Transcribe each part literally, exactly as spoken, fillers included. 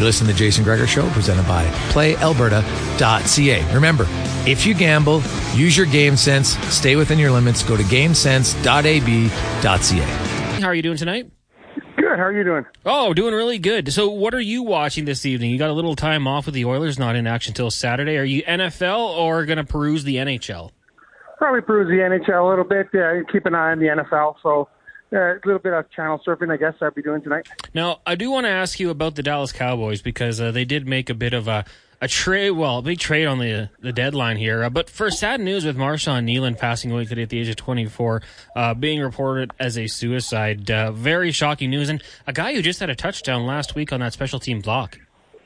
You're listening to the Jason Gregor Show, presented by play alberta dot c a. Remember, if you gamble, use your game sense, stay within your limits, go to game sense dot a b dot c a. How are you doing tonight? Good. How are you doing? Oh, doing really good. So what are you watching this evening? You got a little time off with the Oilers, not in action till Saturday. Are you N F L or going to peruse the N H L? Probably peruse the N H L a little bit. Yeah, keep an eye on the N F L. So uh, a little bit of channel surfing, I guess, I'll be doing tonight. Now, I do want to ask you about the Dallas Cowboys because uh, they did make a bit of a, a trade, well, a big trade on the the deadline here. Uh, but for sad news with Marshawn Nealon passing away today at the age of twenty-four, uh, being reported as a suicide. Uh, very shocking news. And a guy who just had a touchdown last week on that special team block.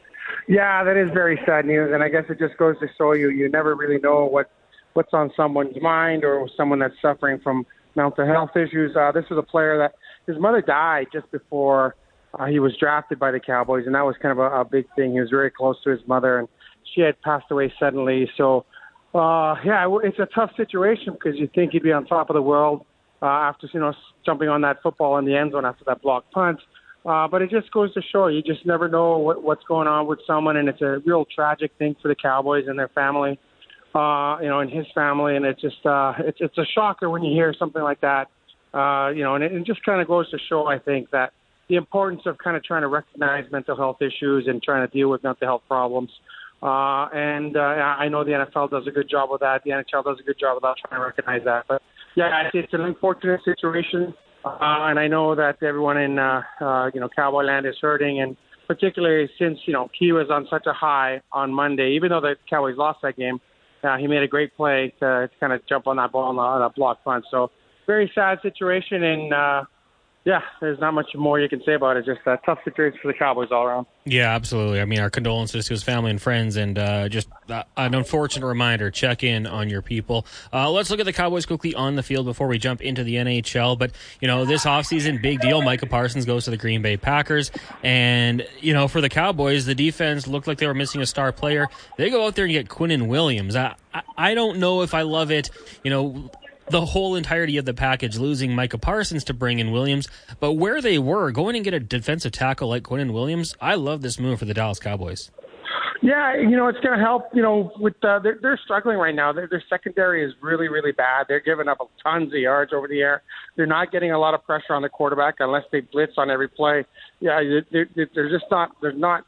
Yeah, that is very sad news. And I guess it just goes to show you, you never really know what what's on someone's mind or someone that's suffering from mental health issues. Uh, this was a player that his mother died just before uh, he was drafted by the Cowboys, and that was kind of a, a big thing. He was very close to his mother, and she had passed away suddenly. So, uh, yeah, it's a tough situation because you think he'd be on top of the world uh, after, you know, jumping on that football in the end zone after that blocked punt. Uh, but it just goes to show you just never know what, what's going on with someone, and it's a real tragic thing for the Cowboys and their family. Uh, you know, and his family, and it's just uh, it's it's a shocker when you hear something like that. Uh, you know, and it, it just kind of goes to show, I think, that the importance of kind of trying to recognize mental health issues and trying to deal with mental health problems. Uh, and uh, I know the N F L does a good job with that. The N H L does a good job about trying to recognize that. But yeah, it's an unfortunate situation, uh, and I know that everyone in uh, uh, you know Cowboy land is hurting, and particularly since you know he was on such a high on Monday, even though the Cowboys lost that game. Uh, he made a great play to, to kind of jump on that ball on the, on that block punt. So very sad situation, and uh, yeah, there's not much more you can say about it. Just a tough situation for the Cowboys all around. Yeah, absolutely. I mean, our condolences to his family and friends, and uh, just uh, an unfortunate reminder, check in on your people. Uh, let's look at the Cowboys quickly on the field before we jump into the N H L. But, you know, this offseason, big deal. Micah Parsons goes to the Green Bay Packers. And, you know, for the Cowboys, the defense looked like they were missing a star player. They go out there and get Quinnen Williams. I, I, I don't know if I love it, you know, the whole entirety of the package, losing Micah Parsons to bring in Williams. But where they were, going and get a defensive tackle like Quinnen Williams, I love this move for the Dallas Cowboys. Yeah, you know, it's going to help, you know, with uh, they're, they're struggling right now. Their, their secondary is really, really bad. They're giving up tons of yards over the air. They're not getting a lot of pressure on the quarterback unless they blitz on every play. Yeah, they're, they're just not, they're not,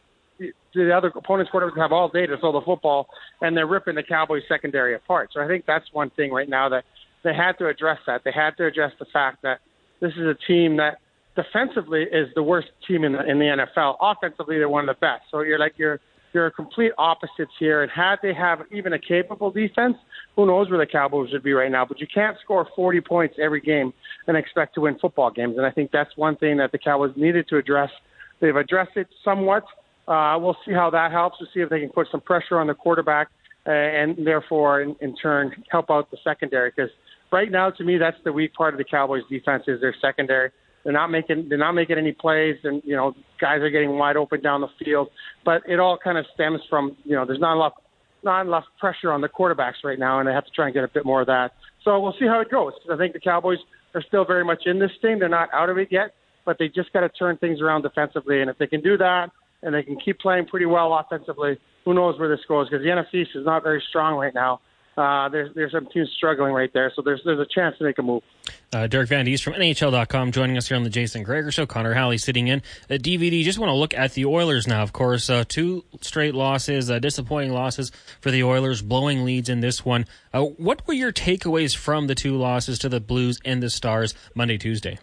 the other opponent's quarterbacks have all day to throw the football, and they're ripping the Cowboys secondary apart. So I think that's one thing right now that they had to address that. They had to address the fact that this is a team that defensively is the worst team in the, in the N F L. Offensively, they're one of the best. So you're like, you're, you're complete opposites here. And had they have even a capable defense, who knows where the Cowboys would be right now. But you can't score forty points every game and expect to win football games. And I think that's one thing that the Cowboys needed to address. They've addressed it somewhat. Uh, we'll see how that helps. We'll see if they can put some pressure on the quarterback uh, and therefore, in, in turn, help out the secondary. Because right now, to me, that's the weak part of the Cowboys' defense is their secondary. They're not making they're not making any plays, and you know guys are getting wide open down the field. But it all kind of stems from you know there's not enough not enough pressure on the quarterbacks right now, and they have to try and get a bit more of that. So we'll see how it goes. I think the Cowboys are still very much in this thing. They're not out of it yet, but they just got to turn things around defensively. And if they can do that, and they can keep playing pretty well offensively, who knows where this goes? Because the N F C East is not very strong right now. Uh, there's there's some teams struggling right there, so there's there's a chance to make a move. Uh, Derek Van Diest from N H L dot com joining us here on the Jason Gregor Show. Connor Halley sitting in at D V D. Just want to look at the Oilers now, of course. Uh, two straight losses, uh, disappointing losses for the Oilers, blowing leads in this one. Uh, what were your takeaways from the two losses to the Blues and the Stars Monday, Tuesday?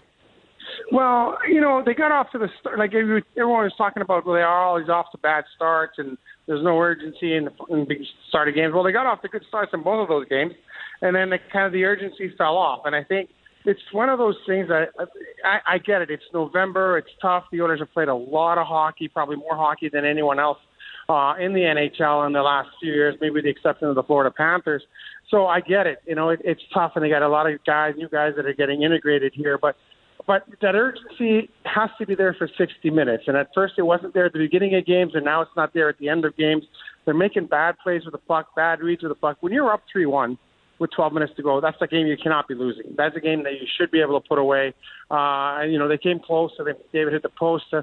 Well, you know, they got off to the start. Like everyone was talking about, well, they are always off to bad starts, and there's no urgency in the in big start of games. Well, they got off to good starts in both of those games, and then the, kind of the urgency fell off. And I think it's one of those things that I, I get it. It's November. It's tough. The Oilers have played a lot of hockey, probably more hockey than anyone else uh, in the N H L in the last few years, maybe with the exception of the Florida Panthers. So I get it. You know, it, it's tough, and they got a lot of guys, new guys that are getting integrated here, but. But that urgency has to be there for sixty minutes. And at first it wasn't there at the beginning of games, and now it's not there at the end of games. They're making bad plays with the puck, bad reads with the puck. When you're up three one with twelve minutes to go, that's a game you cannot be losing. That's a game that you should be able to put away. Uh, you know, they came close. So they, David hit the post to,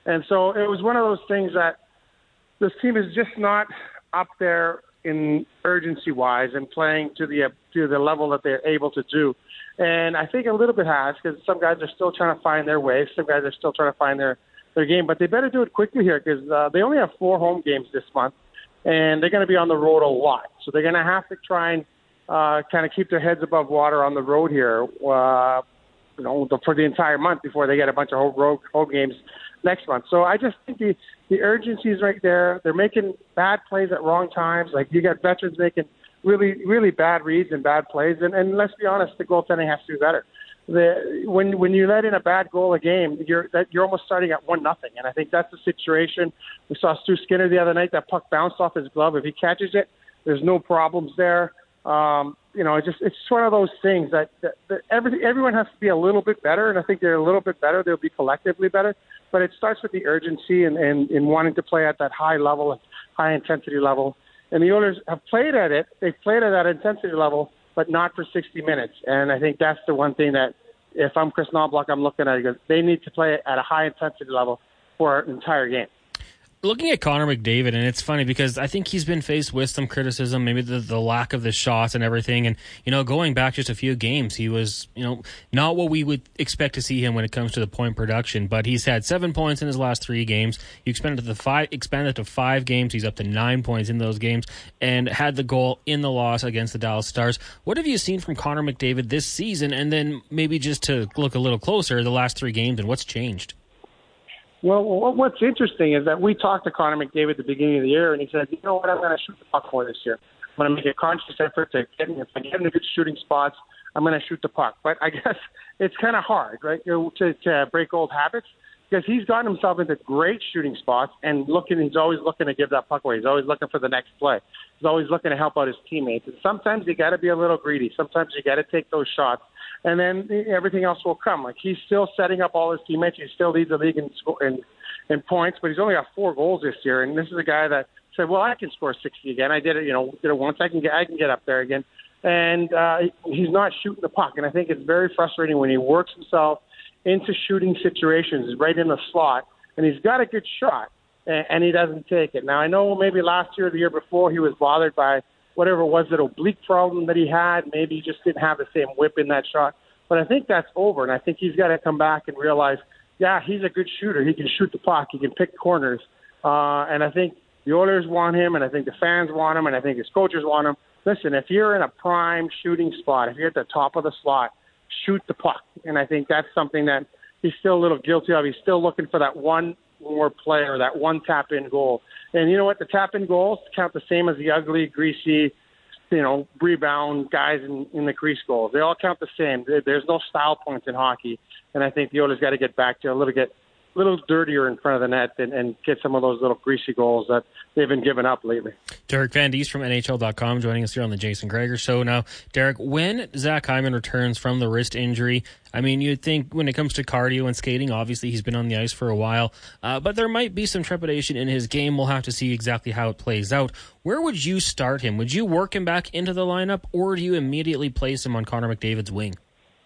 And so it was one of those things that this team is just not up there in urgency-wise and playing to the to the level that they're able to do. And I think a little bit has, because some guys are still trying to find their way. Some guys are still trying to find their, their game. But they better do it quickly here, because uh, they only have four home games this month, and they're going to be on the road a lot. So they're going to have to try and uh, kind of keep their heads above water on the road here, uh, you know, the, for the entire month before they get a bunch of home, road, home games next month. So I just think the, the urgency is right there. They're making bad plays at wrong times. Like, you got veterans making really, really bad reads and bad plays. And, and let's be honest, the goaltending has to do better. The, when when you let in a bad goal a game, you're that you're almost starting at one nothing. And I think that's the situation. We saw Stu Skinner the other night. That puck bounced off his glove. If he catches it, there's no problems there. Um, you know, it just it's one of those things that, that, that every, everyone has to be a little bit better. And I think they're a little bit better. They'll be collectively better. But it starts with the urgency and, and, and wanting to play at that high level, high intensity level. And the Oilers have played at it. They've played at that intensity level, but not for sixty minutes. And I think that's the one thing that, if I'm Chris Knoblauch, I'm looking at it, because they need to play at a high intensity level for an entire game. Looking at Connor McDavid, and it's funny because I think he's been faced with some criticism, maybe the, the lack of the shots and everything. And, you know, going back just a few games, he was, you know, not what we would expect to see him when it comes to the point production. But he's had seven points in his last three games. You expanded to the five, expanded to five games. He's up to nine points in those games, and had the goal in the loss against the Dallas Stars. What have you seen from Connor McDavid this season? And then maybe just to look a little closer, the last three games and what's changed? Well, what's interesting is that we talked to Connor McDavid at the beginning of the year, and he said, you know what, I'm going to shoot the puck more this year. I'm going to make a conscious effort to get in. If I get into good shooting spots, I'm going to shoot the puck. But I guess it's kind of hard, right, you know, to, to break old habits, because he's gotten himself into great shooting spots, and looking, he's always looking to give that puck away. He's always looking for the next play. He's always looking to help out his teammates. And sometimes you got to be a little greedy. Sometimes you got to take those shots, and then everything else will come. Like, he's still setting up all his teammates. He still leads the league in, in, in points, but he's only got four goals this year. And this is a guy that said, well, I can score sixty again. I did it, you know, did it once. I can get, I can get up there again. And uh, he's not shooting the puck. And I think it's very frustrating when he works himself into shooting situations right in the slot, and he's got a good shot, and, and he doesn't take it. Now, I know maybe last year or the year before he was bothered by whatever it was, that oblique problem that he had. Maybe he just didn't have the same whip in that shot. But I think that's over, and I think he's got to come back and realize, yeah, he's a good shooter. He can shoot the puck. He can pick corners. Uh, and I think the Oilers want him, and I think the fans want him, and I think his coaches want him. Listen, if you're in a prime shooting spot, if you're at the top of the slot, shoot the puck. And I think that's something that he's still a little guilty of. He's still looking for that one more play or that one tap-in goal. And you know what? The tap-in goals count the same as the ugly, greasy, you know, rebound guys in, in the crease goals. They all count the same. There's no style points in hockey. And I think the Oilers got to get back to a little bit little dirtier in front of the net and, and get some of those little greasy goals that they've been giving up lately. Derek Van Diest from N H L dot com joining us here on the Jason Gregor Show. Now, Derek, when Zach Hyman returns from the wrist injury, I mean, you'd think when it comes to cardio and skating, obviously he's been on the ice for a while, uh, but there might be some trepidation in his game. We'll have to see exactly how it plays out. Where would you start him? Would you work him back into the lineup, or do you immediately place him on Connor McDavid's wing?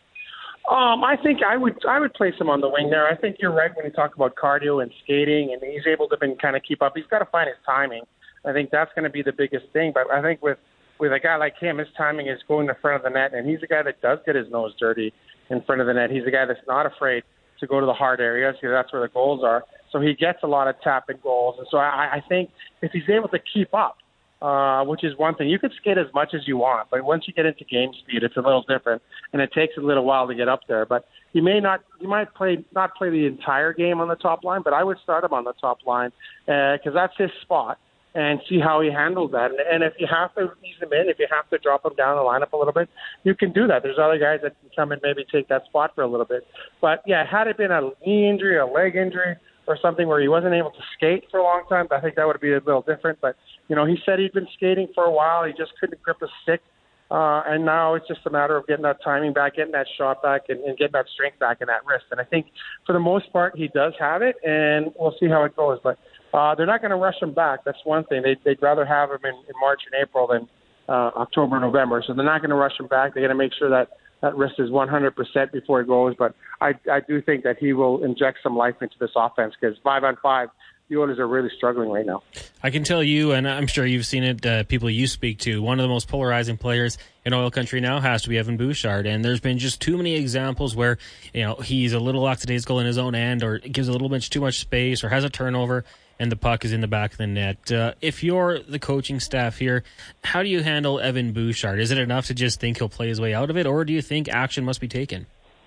Um, I think I would I would place him on the wing there. I think you're right when you talk about cardio and skating, and he's able to been kind of keep up. He's got to find his timing. I think that's going to be the biggest thing. But I think with, with a guy like him, his timing is going in front of the net, and he's a guy that does get his nose dirty in front of the net. He's a guy that's not afraid to go to the hard areas, because that's where the goals are. So he gets a lot of tap-in goals. And so I, I think if he's able to keep up, Uh, which is one thing. You can skate as much as you want, but once you get into game speed, it's a little different, and it takes a little while to get up there. But you may not, you might play not play the entire game on the top line, but I would start him on the top line because uh, that's his spot, and see how he handles that. And, and if you have to ease him in, if you have to drop him down the lineup a little bit, you can do that. There's other guys that can come and maybe take that spot for a little bit. But yeah, had it been a knee injury, a leg injury, or something where he wasn't able to skate for a long time, I think that would be a little different. But, you know, he said he'd been skating for a while. He just couldn't grip a stick. Uh, and now it's just a matter of getting that timing back, getting that shot back, and, and getting that strength back in that wrist. And I think for the most part, he does have it, and we'll see how it goes. But uh, they're not going to rush him back. That's one thing. They, they'd rather have him in, in March and April than uh, October and November. So they're not going to rush him back. They're going to make sure that that wrist is one hundred percent before he goes. But I, I do think that he will inject some life into this offense because five on five, the Oilers are really struggling right now. I can tell you, and I'm sure you've seen it, uh, people you speak to, one of the most polarizing players in oil country now has to be Evan Bouchard. And there's been just too many examples where, you know, he's a little lackadaisical in his own end or gives a little bit too much space or has a turnover and the puck is in the back of the net. Uh, if you're the coaching staff here, how do you handle Evan Bouchard? Is it enough to just think he'll play his way out of it, or do you think action must be taken?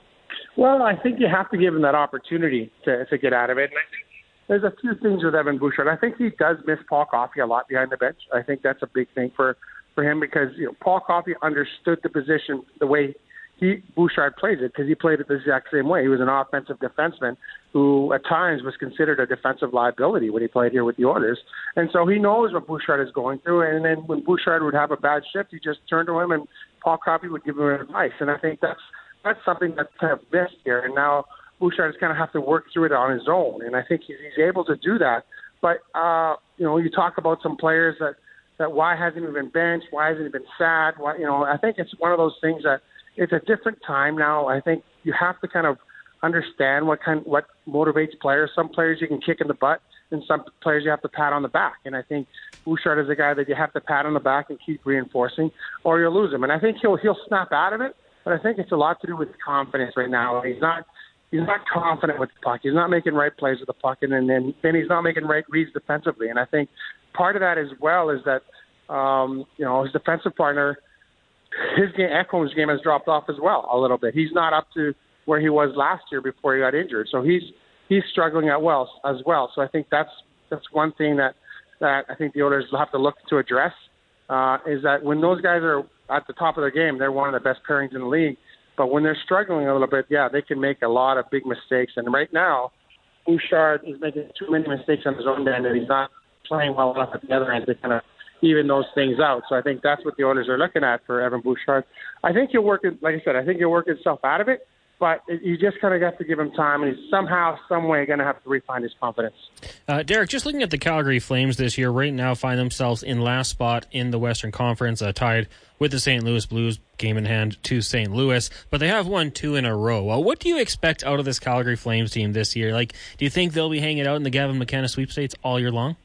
Well, I think you have to give him that opportunity to, to get out of it. And I think there's a few things with Evan Bouchard. I think he does miss Paul Coffey a lot behind the bench. I think that's a big thing for, for him because, you know, Paul Coffey understood the position the way he Bouchard plays it because he played it the exact same way. He was an offensive defenseman who at times was considered a defensive liability when he played here with the Oilers. And so he knows what Bouchard is going through. And then when Bouchard would have a bad shift, he just turned to him and Paul Coffey would give him advice. And I think that's that's something that's kind of missed here. And now Bouchard is kind of have to work through it on his own. And I think he's, he's able to do that. But, uh, you know, you talk about some players that, that why hasn't he been benched? Why hasn't he been sad? Why, you know, I think it's one of those things that it's a different time now. I think you have to kind of understand what kind, what motivates players. Some players you can kick in the butt, and some players you have to pat on the back. And I think Bouchard is a guy that you have to pat on the back and keep reinforcing, or you'll lose him. And I think he'll he'll snap out of it. But I think it's a lot to do with confidence right now. He's not he's not confident with the puck. He's not making right plays with the puck, and then then, then he's not making right reads defensively. And I think part of that as well is that um, you know his defensive partner. His game, Ekholm's game has dropped off as well a little bit. He's not up to where he was last year before he got injured. So he's he's struggling at well as well. So I think that's that's one thing that, that I think the Oilers will have to look to address uh, is that when those guys are at the top of their game, they're one of the best pairings in the league. But when they're struggling a little bit, yeah, they can make a lot of big mistakes. And right now, Bouchard is making too many mistakes on his own end, and he's not playing well enough at the other end to kind of even those things out. So I think that's what the Oilers are looking at for Evan Bouchard. I think he'll work it, like I said, I think he'll work himself out of it, but it, you just kind of have to give him time, and he's somehow, some way going to have to refine his confidence. Uh, Derek, just looking at the Calgary Flames this year, right now find themselves in last spot in the Western Conference, uh, tied with the Saint Louis Blues, game in hand to Saint Louis, but they have won two in a row. Uh, what do you expect out of this Calgary Flames team this year? Like, do you think they'll be hanging out in the Gavin McKenna sweepstakes all year long?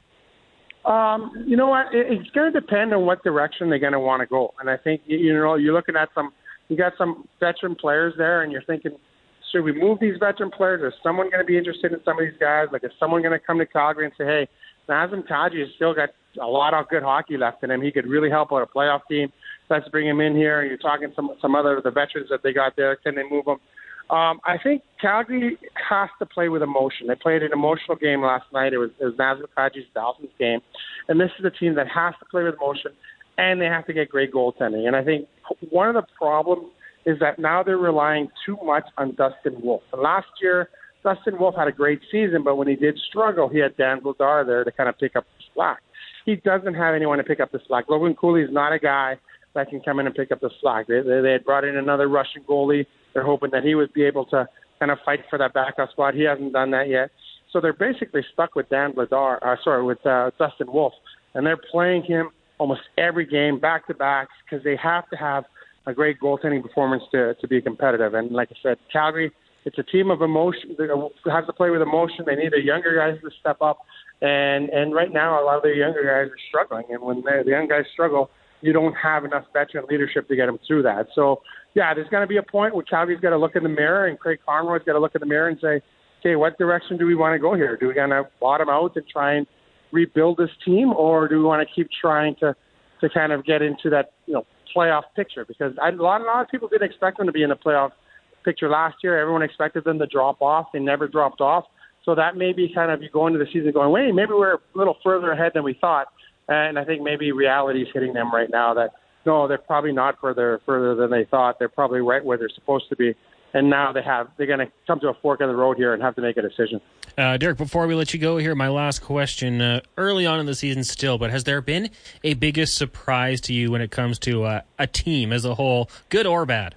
Um, you know what? It, it's going to depend on what direction they're going to want to go. And I think, you know, you're looking at some, you got some veteran players there, and you're thinking, should we move these veteran players? Is someone going to be interested in some of these guys? Like, is someone going to come to Calgary and say, hey, Nazem Kadri has still got a lot of good hockey left in him. He could really help out a playoff team. Let's bring him in here. You're talking some some other of the veterans that they got there. Can they move them? Um, I think Calgary has to play with emotion. They played an emotional game last night. It was, it was Nazem Kadri's thousandth game. And this is a team that has to play with emotion, and they have to get great goaltending. And I think one of the problems is that now they're relying too much on Dustin Wolf. And last year, Dustin Wolf had a great season, but when he did struggle, he had Dan Vladar there to kind of pick up the slack. He doesn't have anyone to pick up the slack. Logan Cooley is not a guy that can come in and pick up the slack. They, they, they had brought in another Russian goalie. They're hoping that he would be able to kind of fight for that backup spot. He hasn't done that yet. So they're basically stuck with Dan Vladar, uh, sorry, with uh, Dustin Wolf. And they're playing him almost every game back-to-backs because they have to have a great goaltending performance to, to be competitive. And like I said, Calgary, it's a team of emotion. They have to play with emotion. They need the younger guys to step up. And and right now, a lot of the younger guys are struggling. And when the young guys struggle, you don't have enough veteran leadership to get them through that. So, yeah, there's going to be a point where Calgary's got to look in the mirror and Craig Conroy's got to look in the mirror and say, okay, what direction do we want to go here? Do we want to bottom out and try and rebuild this team, or do we want to keep trying to, to kind of get into that, you know, playoff picture? Because I, a, lot, a lot of people didn't expect them to be in the playoff picture last year. Everyone expected them to drop off. They never dropped off. So that may be kind of you go into the season going, wait, maybe we're a little further ahead than we thought. And I think maybe reality is hitting them right now that, no, they're probably not further further than they thought. They're probably right where they're supposed to be. And now they have, they're going to come to a fork in the road here and have to make a decision. Uh, Derek, before we let you go here, my last question, uh, early on in the season still, but has there been a biggest surprise to you when it comes to uh, a team as a whole, good or bad?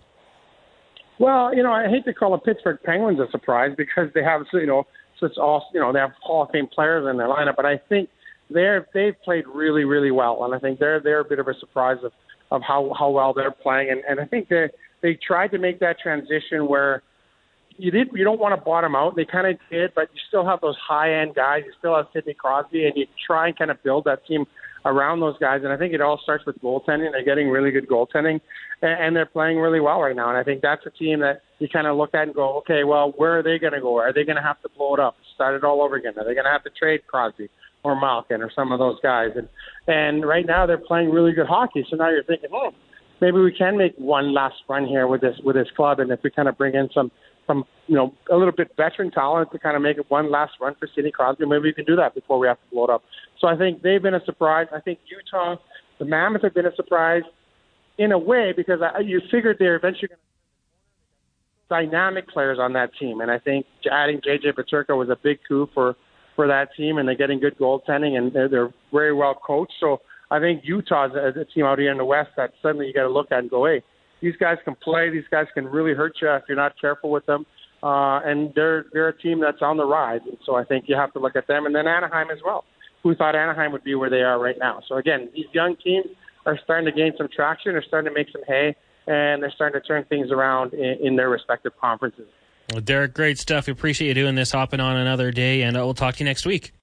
Well, you know, I hate to call the Pittsburgh Penguins a surprise because they have, you know, so it's all, you know, they have Hall of Fame players in their lineup, but I think they're, they've played really, really well. And I think they're, they're a bit of a surprise of, of how, how well they're playing. And, and I think they're, they tried to make that transition where you did you don't want to bottom out. They kind of did, but you still have those high end guys. You still have Sidney Crosby, and you try and kind of build that team around those guys. And I think it all starts with goaltending. They're getting really good goaltending, and, and they're playing really well right now. And I think that's a team that you kind of look at and go, okay, well, where are they going to go? Are they going to have to blow it up, start it all over again? Are they going to have to trade Crosby or Malkin or some of those guys? And and right now they're playing really good hockey. So now you're thinking, oh, maybe we can make one last run here with this with this club. And if we kind of bring in some some you know a little bit veteran talent to kind of make it one last run for Sidney Crosby, maybe we can do that before we have to blow it up. So I think they've been a surprise. I think Utah, the Mammoths have been a surprise in a way because I, you figured they're eventually going to dynamic players on that team. And I think adding J J Peterka was a big coup for, for that team, and they're getting good goaltending, and they're, they're very well coached. So I think Utah's a, a team out here in the West that suddenly you got to look at and go, hey, these guys can play. These guys can really hurt you if you're not careful with them. Uh, and they're they're a team that's on the rise. And so I think you have to look at them. And then Anaheim as well. Who thought Anaheim would be where they are right now? So, again, these young teams are starting to gain some traction. They're starting to make some hay, and they're starting to turn things around in, in their respective conferences. Well, Derek, great stuff. We appreciate you doing this, hopping on another day, and uh, we'll talk to you next week.